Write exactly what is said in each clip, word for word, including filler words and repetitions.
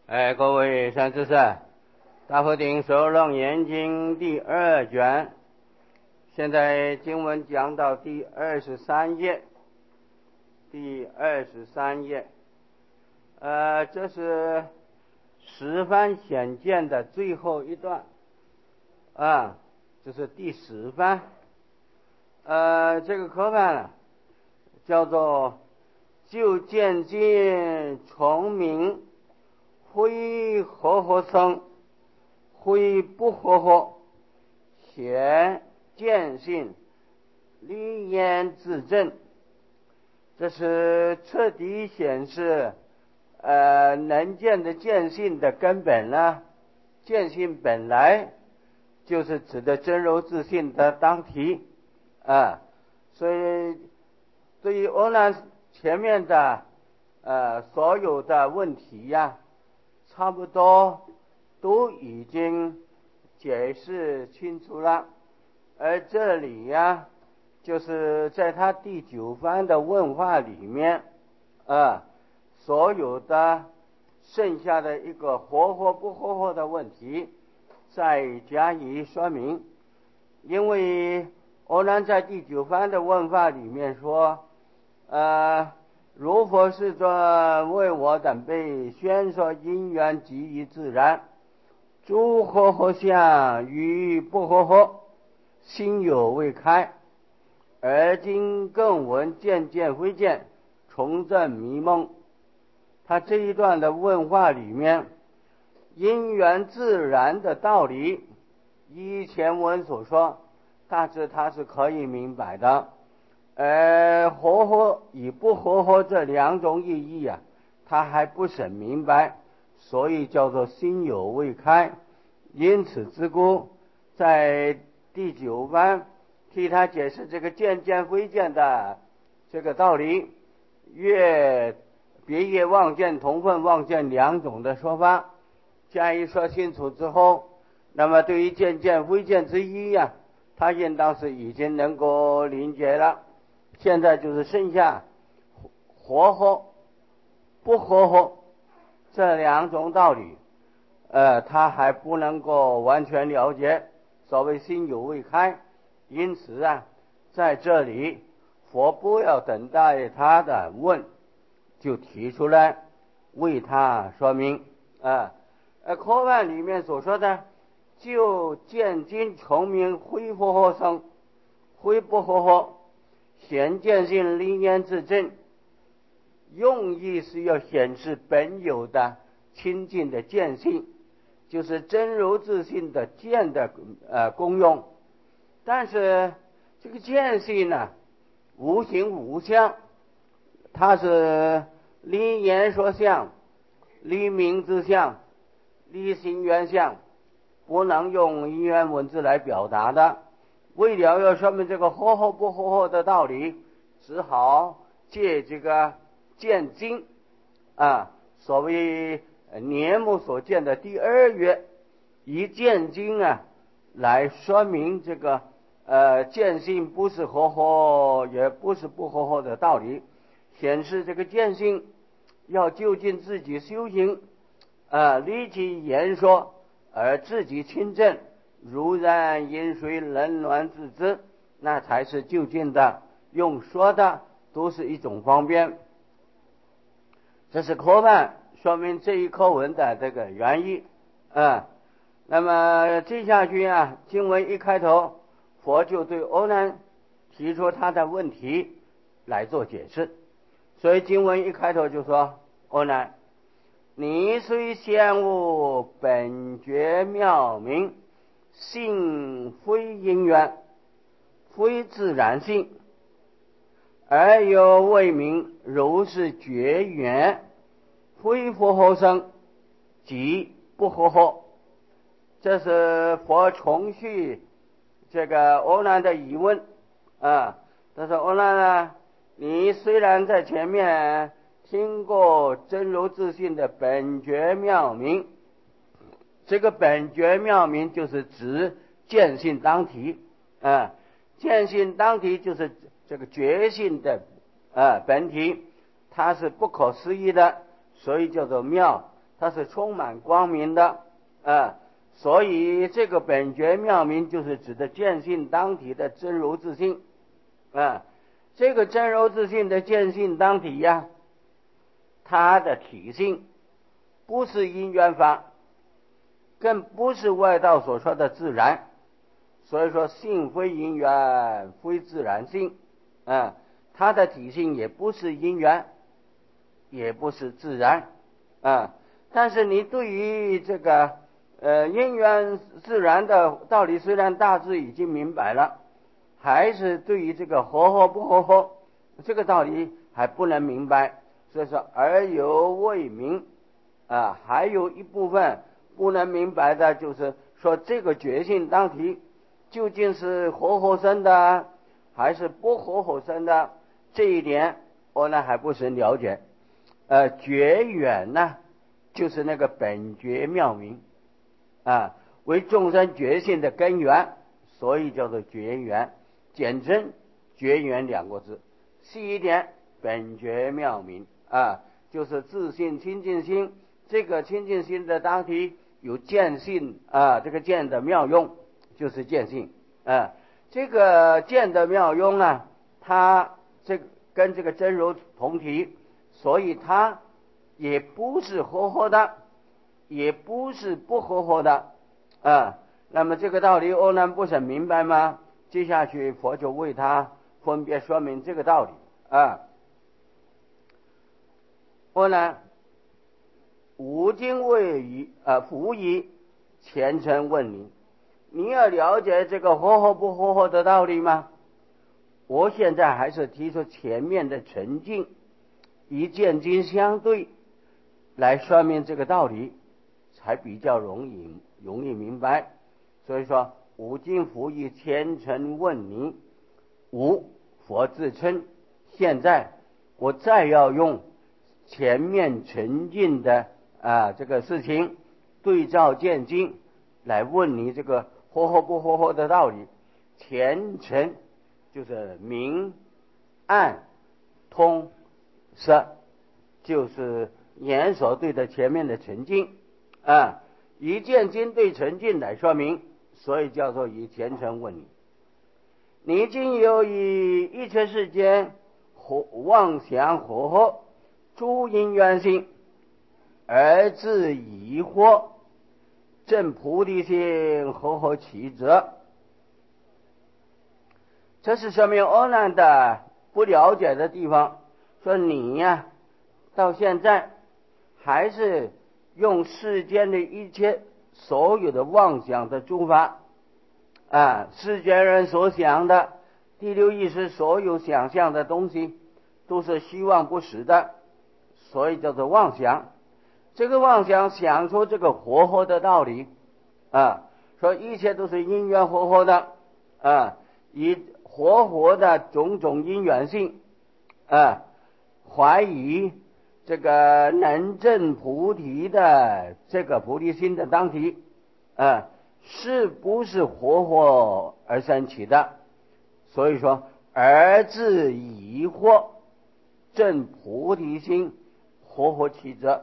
哎，各位善知识，大佛顶首楞严经第二卷，现在经文讲到第二十三页，第二十三页，呃，这是十番显见的最后一段，啊，这是第十番，呃，这个科判呢，叫做就见尽重明。非合合生，非不合合，显见性，立言自证。这是彻底显示，呃，能见的见性的根本呢。见性本来就是指的真如自性的当体啊，所以对于欧南前面的呃所有的问题呀。差不多都已经解释清楚了，而这里呀，就是在他第九番的问话里面，啊，所有的剩下的一个合或不合或的问题，再加以说明。因为欧南在第九番的问话里面说，呃。如佛世尊为我等辈宣说因缘即于自然，诸合合相与不合合，心有未开，而今更闻渐渐非渐，重证迷梦。他这一段的问话里面，因缘自然的道理，依前文所说，大致他是可以明白的。而合合与不合合这两种意义啊，他还不甚明白，所以叫做心有未开。因此之故，在第九番替他解释这个渐渐非渐的这个道理，越别业妄见同分妄见两种的说法加以说清楚之后，那么对于渐渐非渐之一呀、啊，他应当是已经能够理解了。现在就是剩下合合不合合这两种道理，呃，他还不能够完全了解，所谓心有未开。因此啊，在这里佛不要等待他的问，就提出来为他说明啊。呃，科判里面所说的就见经重明，非不合生，非不合合，显见性立言自证，用意是要显示本有的清净的见性，就是真如自性的见的呃功用。但是这个见性呢，无形无相，它是立言说相，立名之相，立心缘相，不能用因缘文字来表达的。为了要说明这个合合不合合的道理，只好借这个见经啊，所谓年目所见的第二月，以见经啊来说明这个呃见性不是合合也不是不合合的道理，显示这个见性要就近自己修行啊，立其言说而自己亲证，如然饮水冷暖自知，那才是就近的。用说的都是一种方便。这是科判说明这一课文的这个原意啊。那么接下去啊，经文一开头，佛就对阿难提出他的问题来做解释。所以经文一开头就说：阿难，你虽现悟本觉妙明，性非因缘，非自然性，而又未明如是觉缘，非佛合生，即不合合。这是佛重续这个阿难的疑问啊。他说：阿难啊，你虽然在前面听过真如自性的本觉妙明，这个本觉妙明就是指见性当体啊，见性当体就是这个觉性的啊本体，它是不可思议的，所以叫做妙。 它是充满光明的啊，所以这个本觉妙明就是指的见性当体的真如自性啊。这个真如自性的见性当体呀，它的体性不是因缘法，更不是外道所说的自然，所以说性非因缘，非自然性啊，它的体性也不是因缘，也不是自然啊。但是你对于这个呃因缘自然的道理，虽然大致已经明白了，还是对于这个合合不合合这个道理还不能明白，所以说而犹未明啊。还有一部分不能明白的，就是说这个觉性当体究竟是合合生的还是不合合生的，这一点我呢还不是了解。呃，觉远呢，就是那个本觉妙明啊，为众生觉性的根源，所以叫做觉源，简称觉源两个字。细一点，本觉妙明啊，就是自性清净心。这个清净心的当体有见性啊，这个见的妙用就是见性啊。这个见的妙用呢，它这个跟这个真如同体，所以它也不是合合的，也不是不合合的啊。那么这个道理欧南不是很明白吗？接下去佛就为他分别说明这个道理啊。欧南吾今为于啊辅以虔诚问你，你要了解这个合合不合合的道理吗？我现在还是提出前面的沉静，以见经相对来说明这个道理，才比较容易容易明白。所以说，吾今辅以虔诚问你，吾佛自称，现在我再要用前面沉静的啊这个事情对照见经来问你这个合合不合合的道理。虔诚就是明暗通色，就是言所对的前面的沉静啊，以见经对沉静来说明，所以叫做以虔诚问你。你今有以一切世间妄想合合诸因缘性，而自疑惑证菩提心合合其则。这是说明阿难的不了解的地方，说你呀到现在还是用世间的一切所有的妄想的诸法啊，世间人所想的第六意识所有想象的东西都是虚妄不实的，所以叫做妄想。这个妄想想出这个合合的道理啊，说一切都是因缘合合的啊，以活活的种种因缘性啊，怀疑这个能证菩提的这个菩提心的当体啊，是不是活活而生起的？所以说，而自疑惑证菩提心活活其则。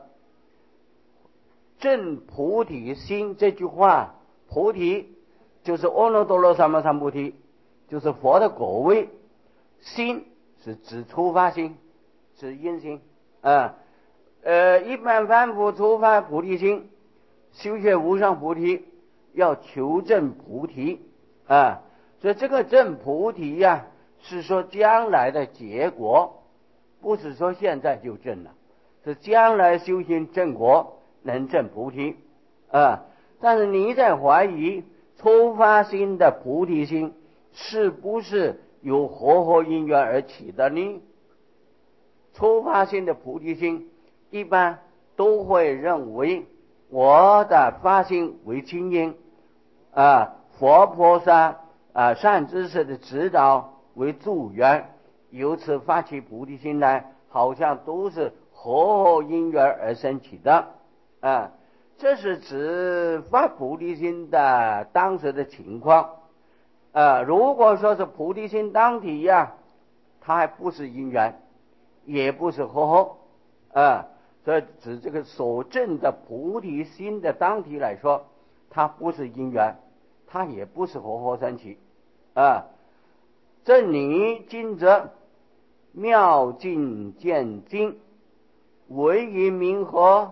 证菩提心这句话，菩提就是阿耨多罗三藐三菩提，就是佛的果位。心是指初发心，指因心啊。呃，一般凡夫初发菩提心，修学无上菩提，要求证菩提啊。所以这个证菩提呀、啊，是说将来的结果，不是说现在就证了，是将来修行正果能证菩提啊。但是你在怀疑初发心的菩提心是不是由合合因缘而起的呢？初发心的菩提心一般都会认为我的发心为清因啊，佛菩萨啊善知识的指导为助缘，由此发起菩提心来，好像都是合合因缘而生起的啊。这是指发菩提心的当时的情况啊。如果说是菩提心当体呀、啊，它还不是因缘，也不是合合啊。 所以指这个所证的菩提心的当体来说，它不是因缘，它也不是活活生起啊。正理今则妙境见经，唯于明火，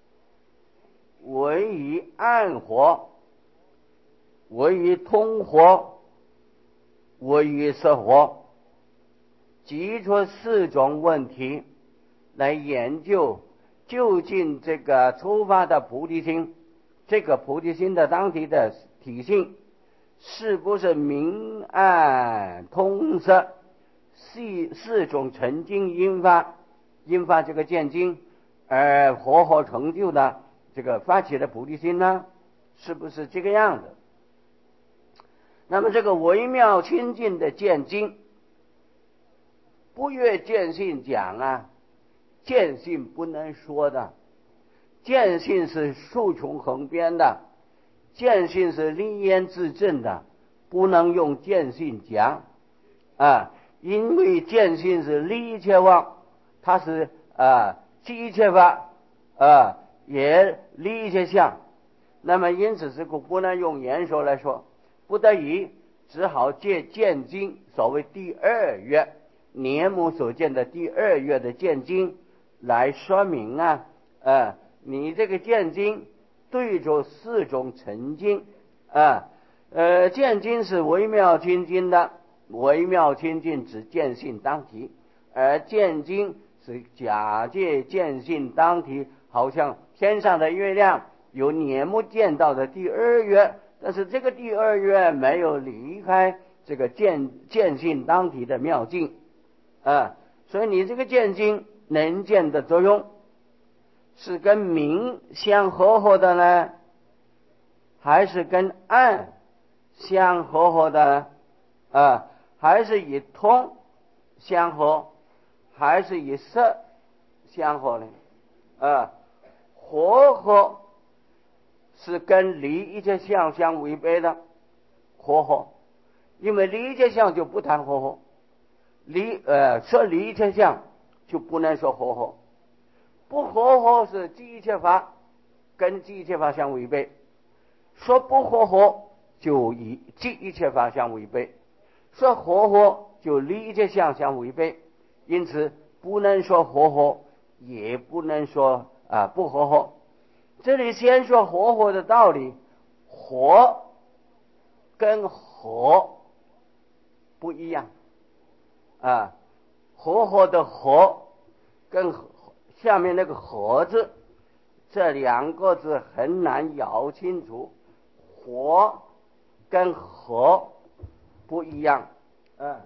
唯于暗火，唯于通火，唯于色火，提出四种问题来研究，究竟这个出发的菩提心，这个菩提心的当体的体性，是不是明暗通色四四种成经引发引发这个见经，而活活成就的这个发起的菩提心呢？是不是这个样子？那么这个微妙清净的见经，不越见性讲啊，见性不能说的，见性是数穷横边的，见性是立言自证的，不能用见性讲啊，因为见性是立一切妄，它是啊即一切法啊，也立一切相，那么因此这个不能用言说来说，不得已只好借见经，所谓第二月年目所见的第二月的见经来说明啊，呃，你这个见经对着四种成经啊，呃，见经是微妙清净的，微妙清净指见性当体，而见经是假借见性当体，好像天上的月亮有年目见到的第二月，但是这个第二月没有离开这个见见性当体的妙境啊，所以你这个见经能见的作用是跟明相合合的呢，还是跟暗相合合的呢？啊，还是以通相合，还是以色相合呢？啊，合合是跟离一切相相违背的合合，因为离一切相就不谈合合，离呃说离一切相就不能说合合，不合合是即一切法跟即一切法相违背，说不合合就以即一切法相违背，说合合就离一切相相违背，因此不能说合合，也不能说啊不合合。这里先说合合的道理，合跟合不一样啊，合合的合跟下面那个合字，这两个字很难咬清楚，合跟合不一样。嗯，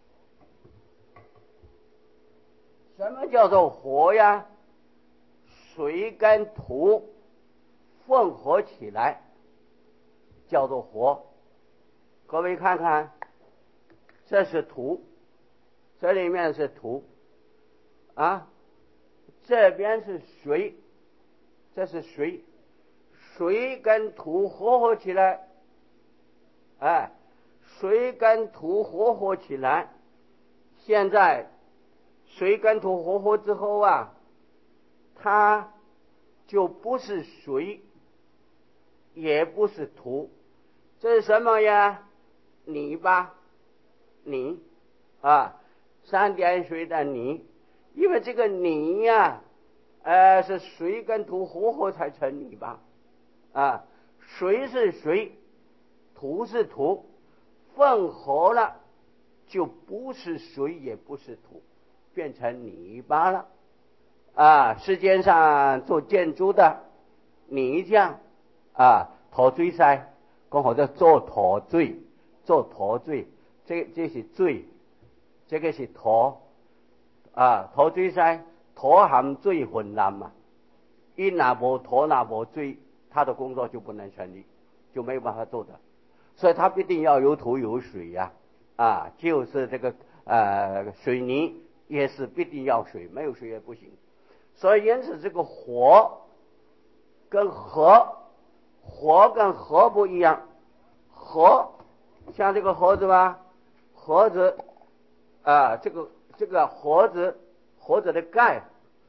什么叫做合呀？水跟土混合起来叫做合。各位看看，这是土，这里面是土啊，这边是水，这是水，水跟土合合起来，哎，水跟土合合起来，现在水跟土合合之后啊，它就不是水，也不是土，这是什么呀？泥巴，泥啊，三点水的泥，因为这个泥呀、啊，呃，是水跟土合合才成泥巴啊，水是水，土是土，混合了就不是水也不是土，变成泥巴了啊。世界上做建筑的泥匠啊，陶锥师讲好叫做陶锥，做陶锥，这这是锥，这个是陶啊，陶锥师陶含锥混染嘛，一拿无陶拿无锥，他的工作就不能成立，就没有办法做的，所以他必定要有土有水呀、啊，啊，就是这个呃水泥也是必定要水，没有水也不行。所以因此这个火跟河，火跟河不一样，河像这个盒子吧，盒子啊，这个这个盒子盒子的盖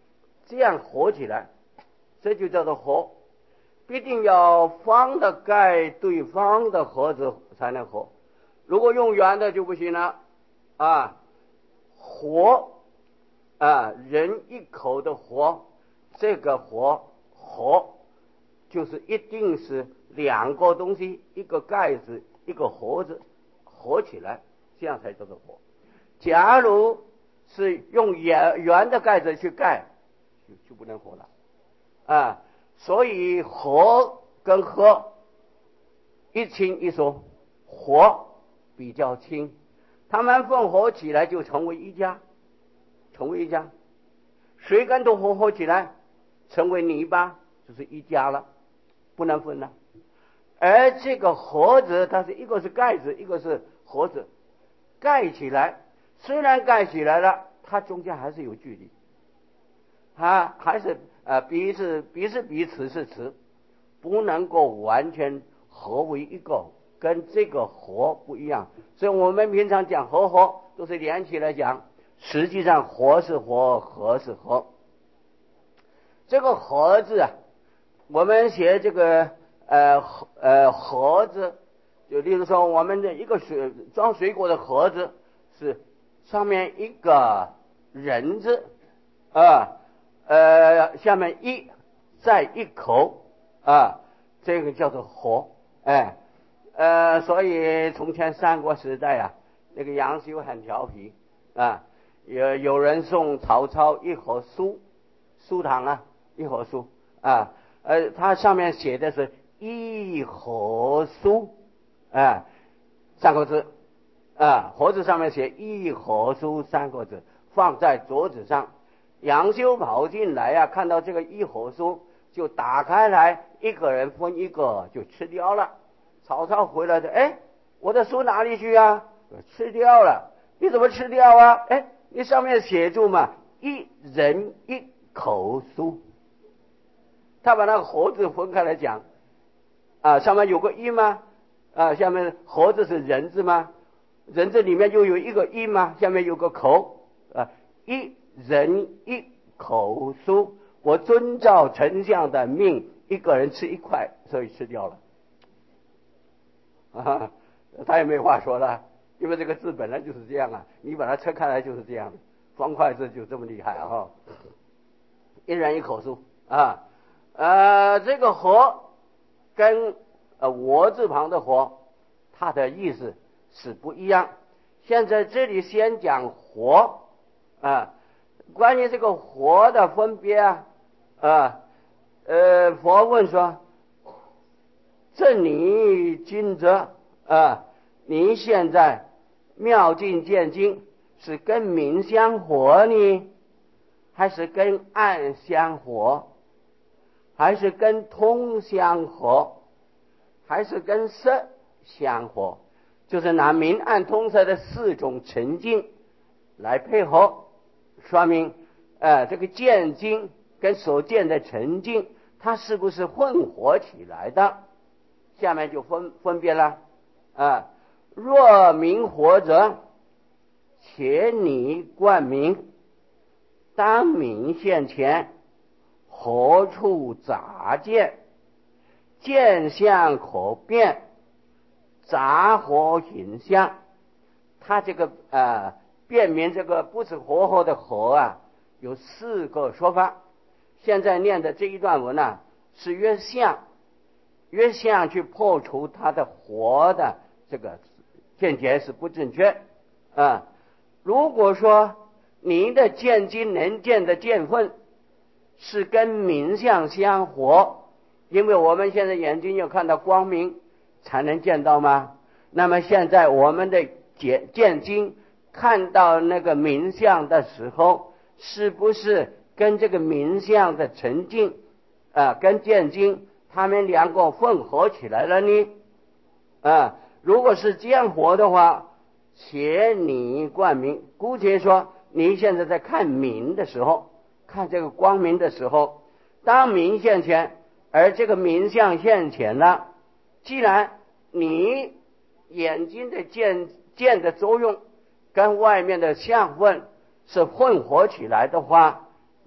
这样合起来，这就叫做合。必定要方的盖对方的合子才能合，如果用圆的就不行了啊。活啊，人一口的活，这个活合就是一定是两个东西，一个盖子一个盒子合起来，这样才叫做合。假如是用圆圆的盖子去盖，就就不能合了啊。所以合跟合一轻一松，合比较轻，它们混合起来就成为一家，成为一家。水跟土混合起来成为泥巴，就是一家了，不能分了。而这个盒子，它是一个是盖子，一个是盒子，盖起来，虽然盖起来了，它中间还是有距离，它还是呃彼是彼是彼，此是此，不能够完全合为一个，跟这个合不一样。所以我们平常讲合合都是连起来讲，实际上合是合，合是合。这个合字啊，我们写这个呃呃盒子，就例如说我们的一个水装水果的盒子，是上面一个人字啊，呃下面一再一口啊，这个叫做盒。哎呃所以从前三国时代啊，那个杨修很调皮啊，有有人送曹操一盒酥酥糖啊，一盒酥啊，呃，它上面写的是一盒酥啊，三个字啊，盒子上面写一盒酥三个字，放在桌子上。杨修跑进来啊，看到这个一盒酥，就打开来，一个人分一个就吃掉了。曹操回来的，哎，我的酥哪里去啊？吃掉了。你怎么吃掉啊？哎，你上面写住嘛，一人一口酥。他把那个盒子分开来讲啊，上面有个一吗？啊，下面盒子是人字吗？人字里面就有一个一吗？下面有个口啊，一人一口酥。我遵照丞相的命，一个人吃一块，所以吃掉了。啊，他也没话说了，因为这个字本来就是这样啊，你把它拆开来就是这样的，方块字就这么厉害啊！一人一口酥啊，呃，这个和跟呃我字旁的和，它的意思是不一样。现在这里先讲和啊，关于这个和的分别啊，啊呃，佛问说。正你今则啊，你现在妙境见经是跟明相合呢，还是跟暗相合，还是跟通相合，还是跟色相合？就是拿明暗通色的四种沉境来配合，说明呃这个见经跟所见的沉境，它是不是混合起来的？下面就分分别了啊。若明活者，且你贯明，当明现前，何处杂见？见相可变，杂合形象。他这个呃辨明这个不是活合的合啊，有四个说法。现在念的这一段文啊，是约相。约相去破除它的活的这个见解是不正确啊。如果说您的见经能见的见分是跟明相相合，因为我们现在眼睛要看到光明才能见到吗？那么现在我们的见见经看到那个明相的时候，是不是跟这个明相的沉静啊，跟见经他们两个混合起来了呢？啊，如果是这样活的话，且你贯明，姑且说你现在在看明的时候，看这个光明的时候，当明现前，而这个明相现前了，既然你眼睛的见见的作用跟外面的相分是混合起来的话，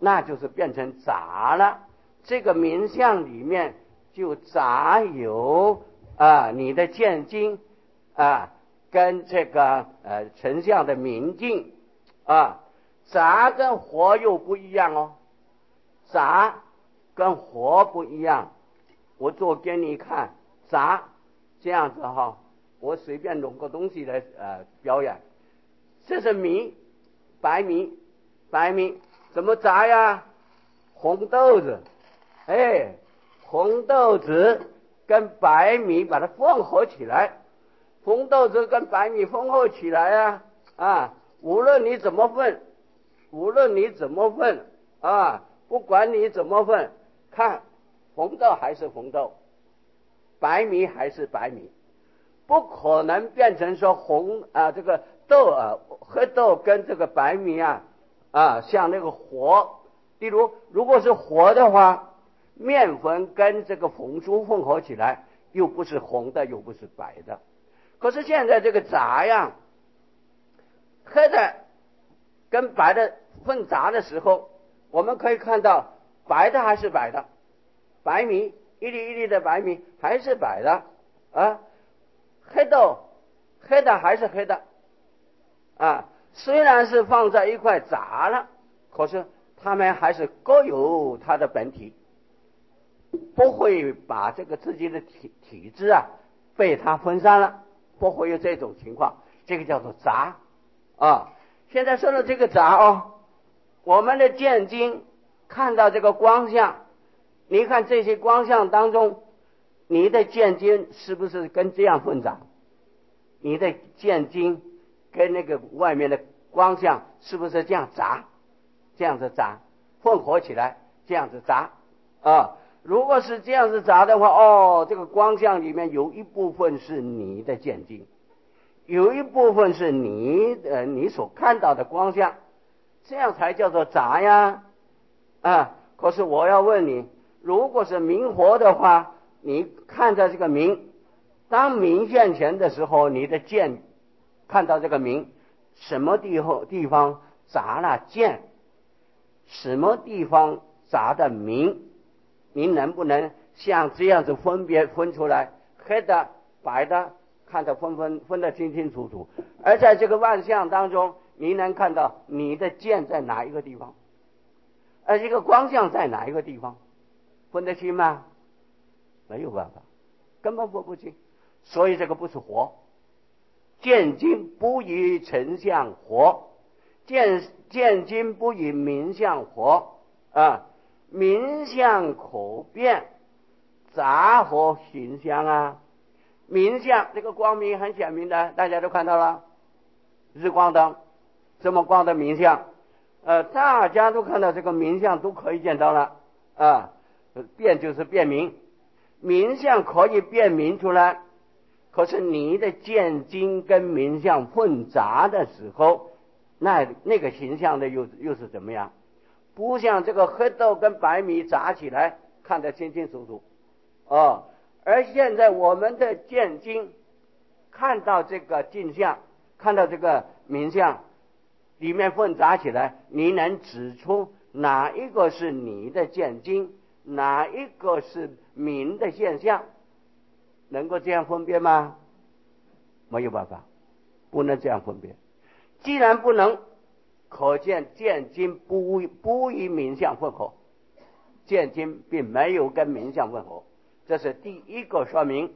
那就是变成杂了。这个名相里面就杂有啊你的见经啊跟这个呃丞相的明镜啊，杂跟活又不一样哦，杂跟活不一样。我做给你看，杂这样子哈，我随便弄个东西来呃表演。这是米，白米，白米怎么杂呀？红豆子，哎，红豆子跟白米把它混合起来，红豆子跟白米混合起来啊啊，无论你怎么混，无论你怎么混啊，不管你怎么混，看红豆还是红豆，白米还是白米，不可能变成说红啊这个豆啊黑豆跟这个白米啊啊像那个活。例如如果是活的话，面粉跟这个红珠混合起来，又不是红的又不是白的。可是现在这个杂呀，黑的跟白的混杂的时候，我们可以看到白的还是白的，白米一粒一粒的白米还是白的啊，黑豆黑的还是黑的啊，虽然是放在一块杂了，可是它们还是各有它的本体，不会把这个自己的体体质啊被它分散了，不会有这种情况，这个叫做杂啊。现在说的这个杂哦，我们的见经看到这个光相，你看这些光相当中，你的见经是不是跟这样混杂？你的见经跟那个外面的光相是不是这样杂？这样子杂混合起来，这样子杂啊。如果是这样子杂的话，哦，这个光相里面有一部分是你的见经，有一部分是你呃你所看到的光相，这样才叫做杂呀啊。可是我要问你，如果是明活的话，你看着这个明，当明现前的时候，你的见看到这个明，什么地方地方杂了见，什么地方杂的明，你能不能像这样子分别分出来，黑的白的看得分分分得清清楚楚？而在这个万象当中，你能看到你的见在哪一个地方，而这个光相在哪一个地方，分得清吗？没有办法，根本分不清。所以这个不是活，见经不以丞相活，见见经不以名相活啊，名相可变，杂合形象啊。名相这个光明很显明的，大家都看到了，日光灯这么光的名相，呃，大家都看到这个名相都可以见到了啊，变就是辨明，名相可以辨明出来。可是你的见经跟名相混杂的时候，那那个形象的又又是怎么样？不像这个黑豆跟白米杂起来看得清清楚楚哦。而现在我们的见经看到这个镜像，看到这个名相里面混杂起来，你能指出哪一个是你的见经，哪一个是名的现象？能够这样分辨吗？没有办法，不能这样分辨。既然不能，可见见经不不与名相混合，见经并没有跟名相混合，这是第一个说明。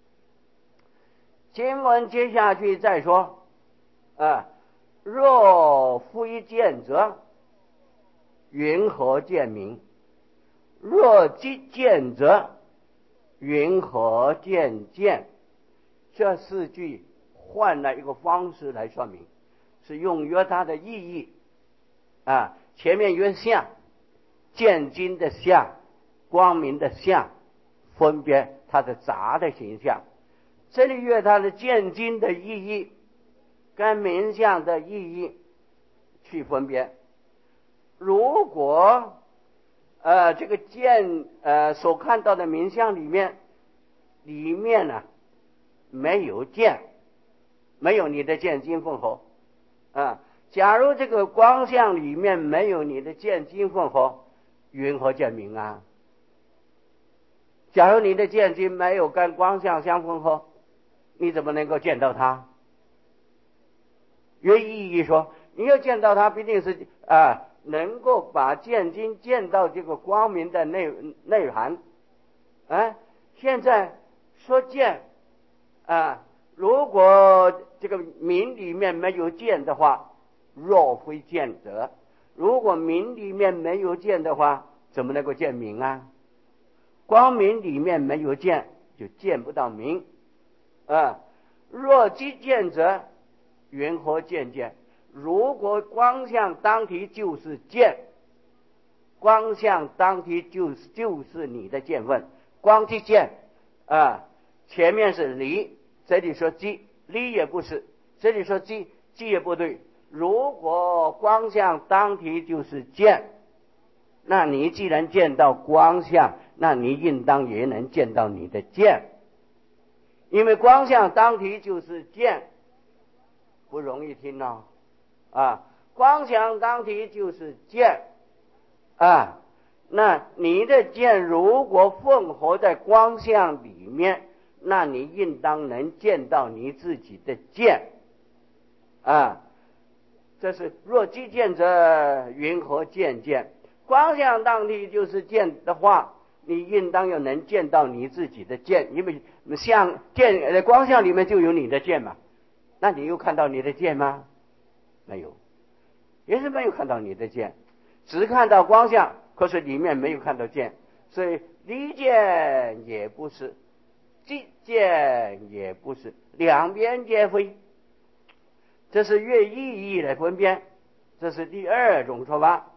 经文接下去再说啊，若非见者，云何见名？若即见者，云何见见？这四句换了一个方式来说明，是用约它的意义啊。前面约相，见经的相，光明的相，分别它的杂的形象。这里约它的见经的意义跟名相的意义去分别。如果呃这个见呃所看到的名相里面里面呢、啊没有见，没有你的见经混合啊， 假如这个光相里面没有你的见精混合，云何见明啊？假如你的见精没有跟光相相混合，你怎么能够见到它？原意义说，你要见到它，必定是啊，能够把见精见到这个光明的内内涵。啊，现在说见啊，如果这个明里面没有见的话，若非见者；如果明里面没有见的话，怎么能够见明啊？光明里面没有见，就见不到明。啊，若即见者，云何见见？如果光相当体就是见，光相当体就是就是你的见分。光即见啊，前面是离，这里说即，离也不是，这里说即，即也不对。如果光相当体就是见，那你既然见到光相，那你应当也能见到你的见，因为光相当体就是见，不容易听哦。啊，光相当体就是见啊，那你的见如果混合在光相里面，那你应当能见到你自己的见啊。这是若即见者，云何见见？光相当体就是见的话，你应当要能见到你自己的见，因为像见光相里面就有你的见嘛。那你又看到你的见吗？没有，也是没有看到你的见，只看到光相，可是里面没有看到见，所以离见也不是，即见也不是，两边皆非。这是越意义来分辨，这是第二种说法。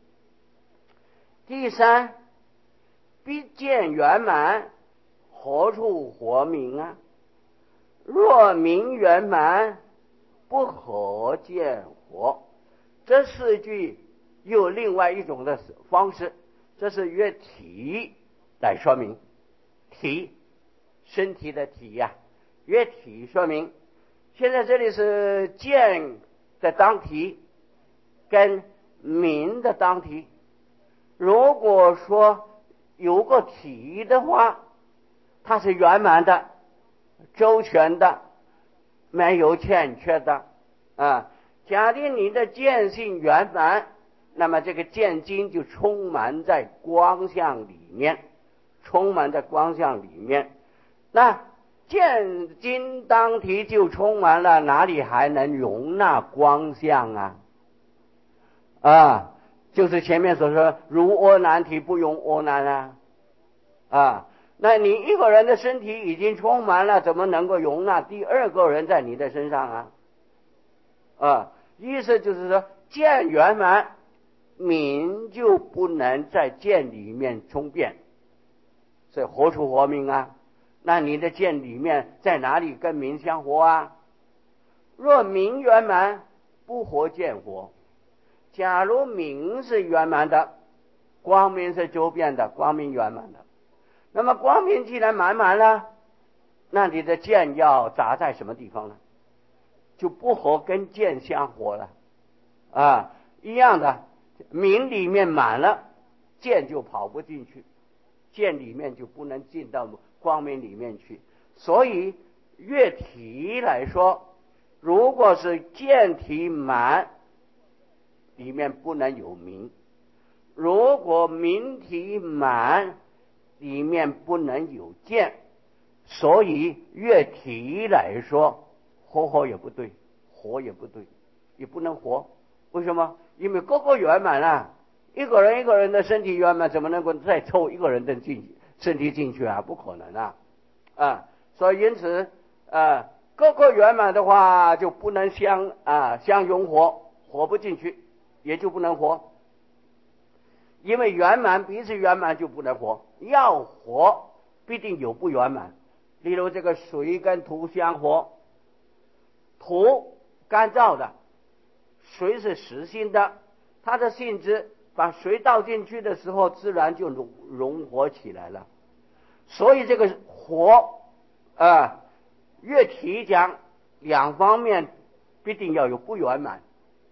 第三，必见圆满，何处活明啊？若明圆满，不可见活。这四句又另外一种的方式，这是约体来说明，体身体的体呀、啊，约体说明。现在这里是见的当体跟明的当体，如果说有个体的话，它是圆满的、周全的，没有欠缺的啊。假定你的见性圆满，那么这个见精就充满在光相里面，充满在光相里面。那见精当体就充满了，哪里还能容纳光相啊？啊，就是前面所说，如阿难体不容阿难啊。啊，那你一个人的身体已经充满了，怎么能够容纳第二个人在你的身上啊？啊，意思就是说，见圆满，明就不能在见里面充变，所以何处活明啊？那你的见里面在哪里跟明相活啊？若明圆满，不活见活。假如明是圆满的，光明是周遍的，光明圆满的，那么光明既然满满了，那你的见要砸在什么地方呢？就不和跟见相活了啊，一样的，明里面满了，见就跑不进去，见里面就不能进到光明里面去。所以乐体来说，如果是见体满，里面不能有明；如果明体满，里面不能有见。所以乐体来说，活活也不对，活也不对，也不能活。为什么？因为个个圆满了，一个人一个人的身体圆满，怎么能够再凑一个人的进身体进去啊？不可能啊！啊，所以因此啊，个个圆满的话，就不能相啊相融合，活不进去，也就不能活。因为圆满彼此圆满就不能活，要活必定有不圆满。例如这个水跟土相活，土干燥的，水是实心的，它的性质把水倒进去的时候，自然就融融合起来了。所以这个活啊，乐体讲两方面必定要有不圆满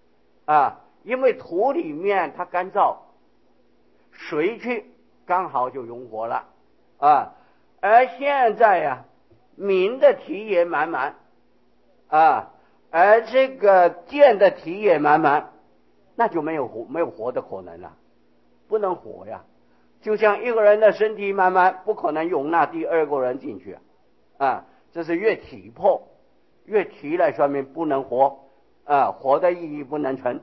啊，因为土里面它干燥，水去刚好就融合了啊。而现在呀、啊，明的体也满满啊，而这个剑的体也满满，那就没有活没有活的可能了，不能活呀。就像一个人的身体满满，不可能容纳第二个人进去啊。这是越体魄，越体来说明不能活啊，活的意义不能成。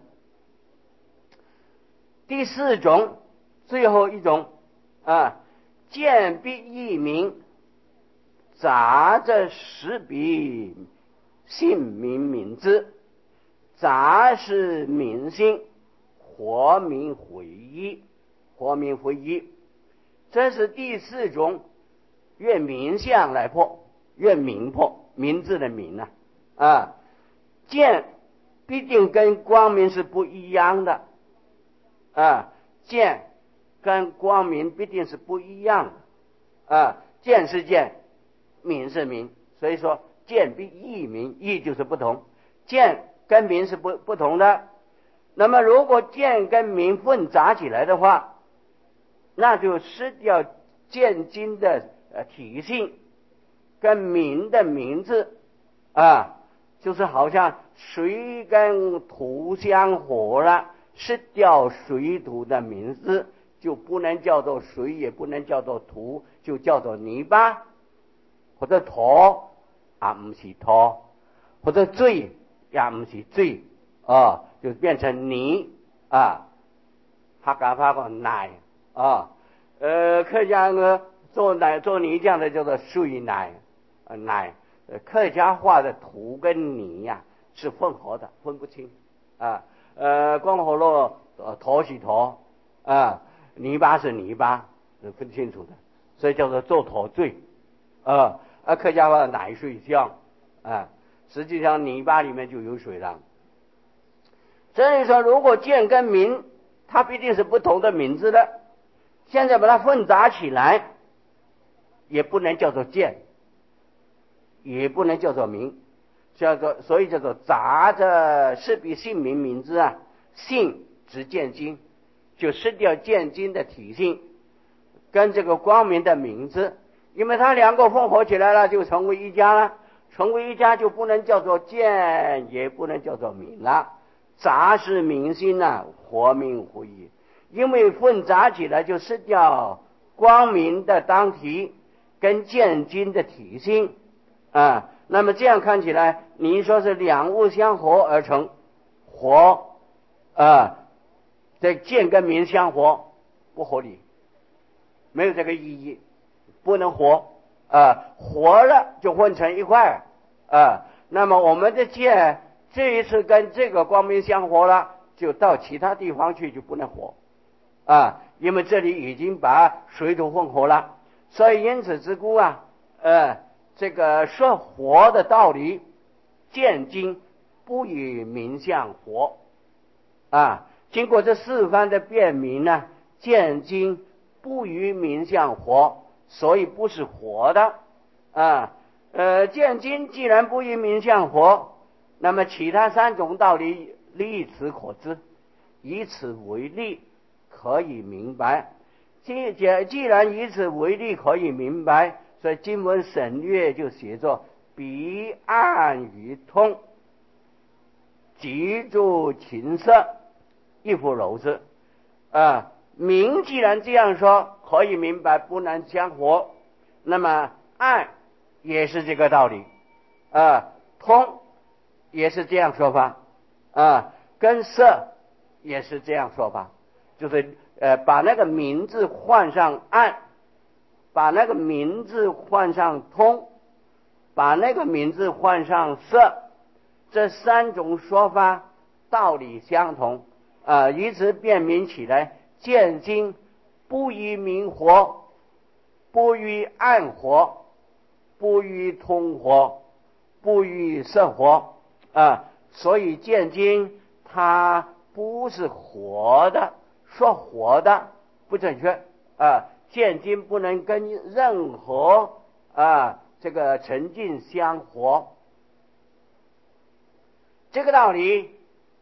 第四种，最后一种啊，见必异名，杂着实彼性名名之。杂是名性，活名回忆，活名回忆，这是第四种，越名相来破，越名破，名字的名啊啊，见必定跟光明是不一样的啊，见跟光明必定是不一样的啊，见是见，名是名，所以说见必异名，异就是不同，见跟名是不不同的。那么如果见跟名混杂起来的话，那就失掉见经的呃体性，跟名的名字啊，就是好像水跟土相合了，失掉水土的名字，就不能叫做水，也不能叫做土，就叫做泥巴或者土啊，不是土，或者水也不是水啊，就变成泥啊。客家话讲奶啊，呃，客家呢做奶做泥浆的叫做水奶啊奶。客家话的土跟泥呀、啊、是混合的，分不清啊。呃，光火路土是土啊，泥巴是泥巴，是分清楚的，所以叫做做土醉啊。啊，客家话奶水香啊，实际上泥巴里面就有水了。所以说，如果见跟名，它必定是不同的名字的。现在把它混杂起来，也不能叫做见，也不能叫做名，叫做所以叫做杂着是比性名名字啊，性指见经，就失掉见经的体性，跟这个光明的名字，因为它两个混合起来了，就成为一家了。成为一家就不能叫做见，也不能叫做名了。杂是明心啊，活名回忆，因为混杂起来就失掉光明的当体跟见经的体性啊。那么这样看起来，你说是两物相合而成，活啊，这见跟名相合不合理，没有这个意义，不能活啊，活了就混成一块啊。那么我们的见这一次跟这个光明相合了，就到其他地方去就不能活啊，因为这里已经把水土混合了。所以因此之故啊，呃，这个说活的道理，见经不与名相活啊。经过这四番的辨明呢，见经不与名相活，所以不是活的啊。呃，见经既然不与名相活，那么其他三种道理例此可知，以此为例可以明白。既既然以此为例可以明白，所以经文省略就写作彼岸于通，即住琴瑟，一夫柔之啊。明既然这样说可以明白不能相合，那么暗也是这个道理啊，通也是这样说法啊，跟色也是这样说法，就是呃把那个名字换上暗，把那个名字换上通，把那个名字换上色，这三种说法道理相同啊，以此辨明起来，见经不与明活，不与暗活，不与通活，不与色活啊。所以见经它不是活的，说活的不正确啊。见经不能跟任何啊这个沉浸相活，这个道理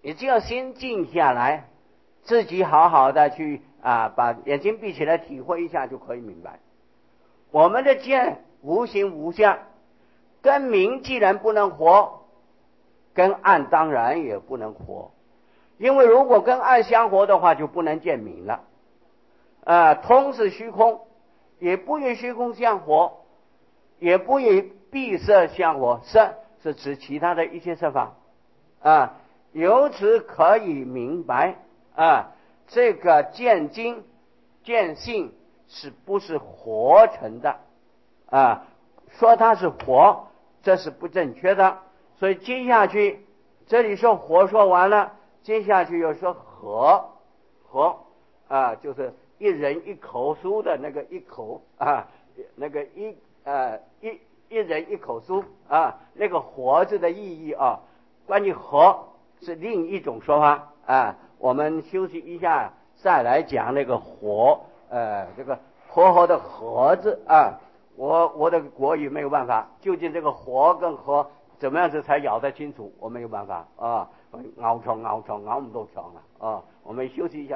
你只要心静下来，自己好好的去啊，把眼睛闭起来体会一下就可以明白。我们的见无形无相，跟明既然不能活，跟暗当然也不能活。因为如果跟暗相活的话，就不能见明了。啊，通是虚空，也不与虚空相活，也不与闭塞相活。色是指其他的一切色法啊，由此可以明白啊，这个见精见性是不是活成的啊？说它是活，这是不正确的。所以接下去这里说活说完了，接下去又说和和啊，就是一人一口酥的那个一口啊，那个一呃一一人一口酥啊，那个活字的意义啊，关于和是另一种说法啊。我们休息一下再来讲那个活，呃，这个和和的和字啊，我我的国语没有办法，究竟这个活跟和怎么样子才咬得清楚，我没有办法啊，咬长咬长咬唔到长了啊。我们休息一下。